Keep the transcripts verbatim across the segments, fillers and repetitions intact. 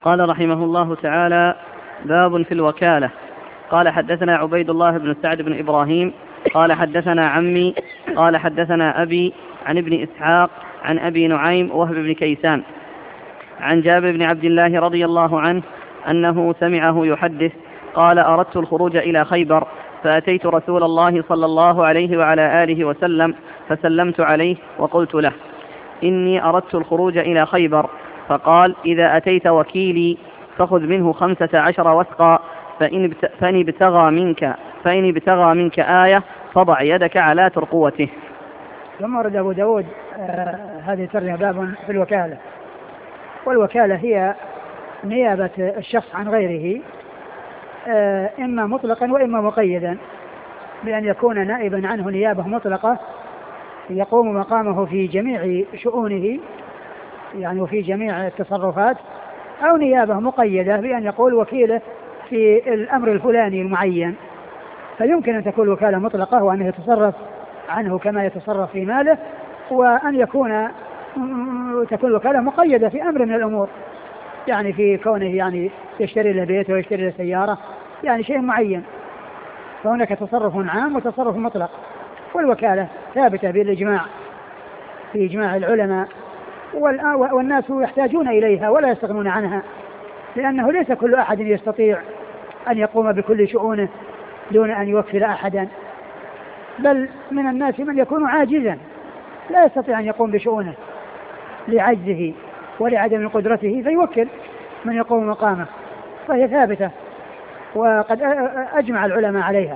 قال رحمه الله تعالى: باب في الوكالة. قال حدثنا عبيد الله بن سعد بن إبراهيم قال حدثنا عمي قال حدثنا أبي عن ابن إسحاق عن أبي نعيم وهب بن كيسان عن جابر بن عبد الله رضي الله عنه أنه سمعه يحدث قال: أردت الخروج إلى خيبر فأتيت رسول الله صلى الله عليه وعلى آله وسلم فسلمت عليه وقلت له: إني أردت الخروج إلى خيبر. فقال: إذا أتيت وكيلي فخذ منه خمسة عشر وسقا، فإن ابتغى منك فإن ابتغى منك آية فضع يدك على ترقوته. ثم ورد أبو داود آه هذه الترجمة باب في الوكالة. والوكالة هي نيابة الشخص عن غيره، آه إما مطلقا وإما مقيدا، بأن يكون نائبا عنه نيابة مطلقة يقوم مقامه في جميع شؤونه يعني وفي جميع التصرفات، أو نيابة مقيدة بأن يقول وكيله في الأمر الفلاني المعين. فيمكن أن تكون وكالة مطلقة وأنه يتصرف عنه كما يتصرف في ماله، وأن يكون تكون وكالة مقيدة في أمر من الأمور، يعني في كونه يعني يشتري له بيت ويشتري له سيارة، يعني شيء معين. فهناك تصرف عام وتصرف مطلق. والوكالة ثابتة بالإجماع في إجماع العلماء، والناس يحتاجون إليها ولا يستغنون عنها، لأنه ليس كل أحد يستطيع أن يقوم بكل شؤونه دون أن يوكل أحدا، بل من الناس من يكون عاجزا لا يستطيع أن يقوم بشؤونه لعجزه ولعدم قدرته، فيوكل من يقوم مقامه، فهي ثابتة وقد أجمع العلماء عليها.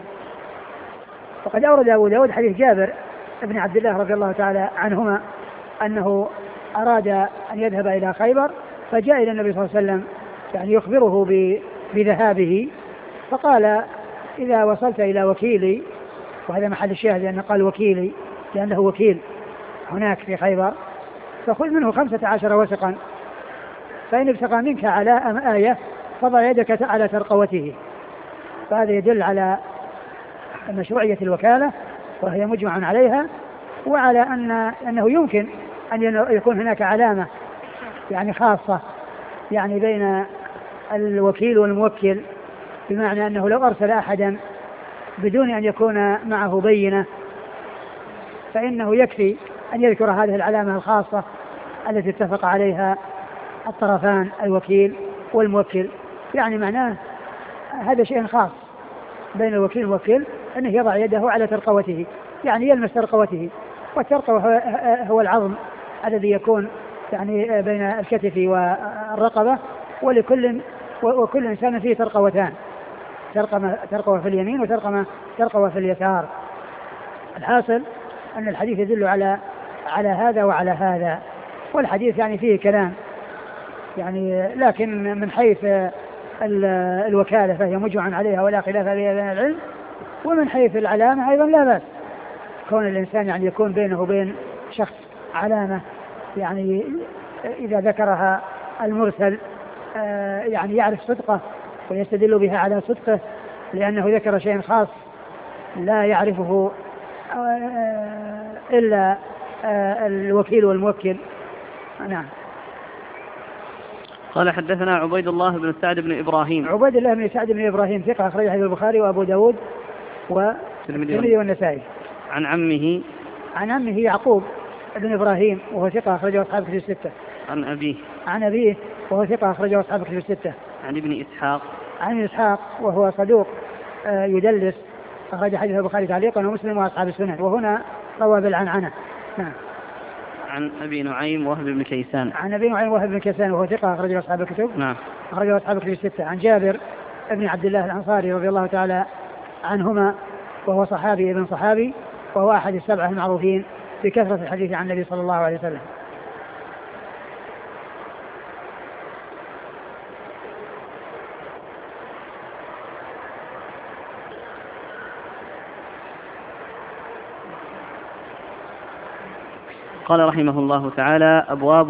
وقد أورد أبو داود حديث جابر بن عبد الله رضي الله تعالى عنهما أنه أراد أن يذهب إلى خيبر، فجاء إلى النبي صلى الله عليه وسلم يعني يخبره بذهابه، فقال: إذا وصلت إلى وكيلي، وهذا محل الشاهد لأنه قال وكيلي لأنه وكيل هناك في خيبر، فخذ منه خمسة عشر وسقا، فإن ابتغى منك على آية فضع يدك على ترقوته. فهذا يدل على مشروعية الوكالة وهي مجمع عليها، وعلى أن أنه يمكن أن يكون هناك علامة يعني خاصة يعني بين الوكيل والموكل، بمعنى أنه لو أرسل أحدا بدون أن يكون معه بينة فإنه يكفي أن يذكر هذه العلامة الخاصة التي اتفق عليها الطرفان الوكيل والموكل، يعني معناه هذا شيء خاص بين الوكيل والموكل، أنه يضع يده على ترقوته، يعني يلمس ترقوته. والترقوة هو العظم الذي يكون يعني بين الكتف والرقبة، ولكل وكل إنسان فيه ترقوتان، ترقوة في اليمين وترقوة في اليسار. الحاصل أن الحديث يدل على على هذا وعلى هذا، والحديث يعني فيه كلام يعني، لكن من حيث الوكالة فهي مجمع عليها ولا خلاف فيها بين العلم، ومن حيث العلامة أيضا لا بأس كون الإنسان يعني يكون بينه وبين شخص علامة، يعني إذا ذكرها المرسل يعني يعرف صدقه ويستدل بها على صدقه، لأنه ذكر شيء خاص لا يعرفه إلا الوكيل والموكل. نعم. قال حدثنا عبيد الله بن سعد بن إبراهيم. عبيد الله بن سعد بن إبراهيم ثقة أخرج حديث البخاري وأبو داود والترمذي والنسائي. عن عمه عن عمه يعقوب بن إبراهيم وهو ثقة أخرجه أصحاب الكتب الستة. عن أبيه عن أبيه وهو ثقة أخرجه أصحاب الكتب الستة. عن ابن إسحاق عن إسحاق وهو صدوق يدلس، أخرج حديث البخاري تعليقا ومسلم وأصحاب السنن، وهنا روى بالعنعنة. نعم. عن أبي نعيم وهب بن كيسان. عن أبي نعيم وهب بن كيسان وهو ثقة أخرجه أصحاب الكتب. نعم. أخرجه أصحاب الكتب الستة. عن جابر ابن عبد الله الأنصاري رضي الله تعالى عنهما وهو صحابي ابن صحابي، وهو أحد السبعة المعروفين بكثرة الحديث عن النبي صلى الله عليه وسلم. قال رحمه الله تعالى: أبواب